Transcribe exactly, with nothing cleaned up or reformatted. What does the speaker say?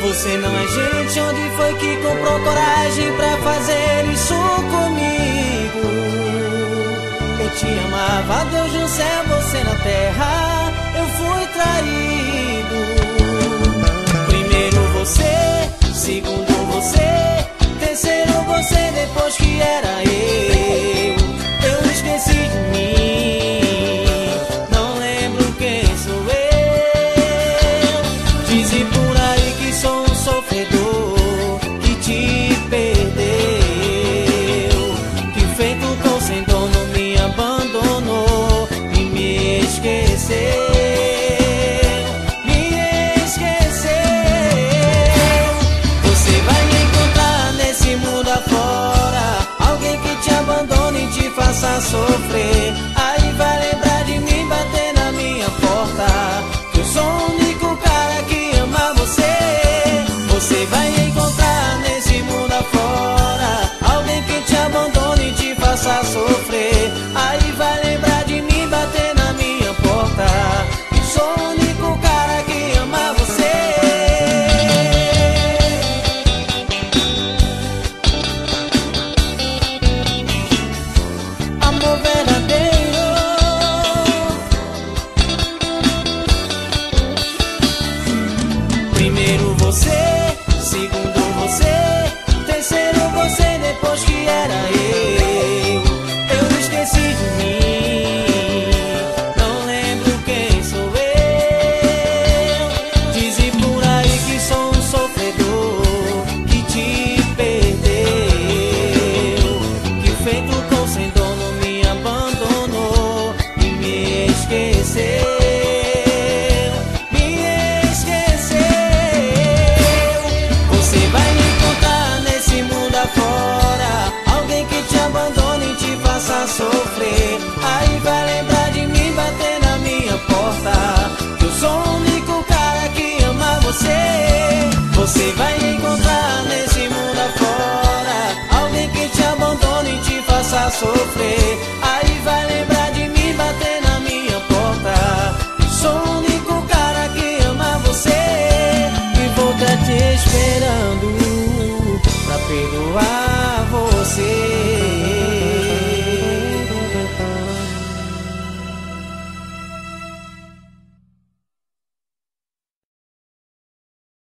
você não é gente, onde foi que comprou coragem pra fazer isso comigo? Eu te amava, Deus no céu, você na terra, eu fui traído. Primeiro você, segundo você, terceiro você, depois que era eu. Eu esqueci de mim, não lembro quem sou eu. Dizem por aí que sou um sofredor, que te perdeu, que feito tô sem dono me abandonou e me esqueceu. Faça sofrer, aí vai lembrar de mim, bater na minha porta, que eu sou o único cara que ama você. Você vai encontrar nesse mundo afora alguém que te abandone e te faça sofrer, aí vai lembrar de mim, bater na minha porta, que eu sou o único cara que ama você. Amor verdadeiro. Primeiro você, segundo você, terceiro você, depois que era eu. Eu esqueci de mim, não lembro quem sou eu. Dizem por aí que sou um sofredor, que te perdeu, que feito tô sem dono me abandonou e me esqueceu. Me esqueceu. Você vai encontrar nesse mundo afora alguém que te abandone e te faça sofrer, aí vai lembrar de mim, bater na minha porta, que eu sou o único cara que ama você. Você vai encontrar nesse mundo afora alguém que te abandone e te faça sofrer, aí vai lembrar de mim, bater na minha porta, que eu sou o único cara que ama você. E vou estar te esperando pra perdoar você.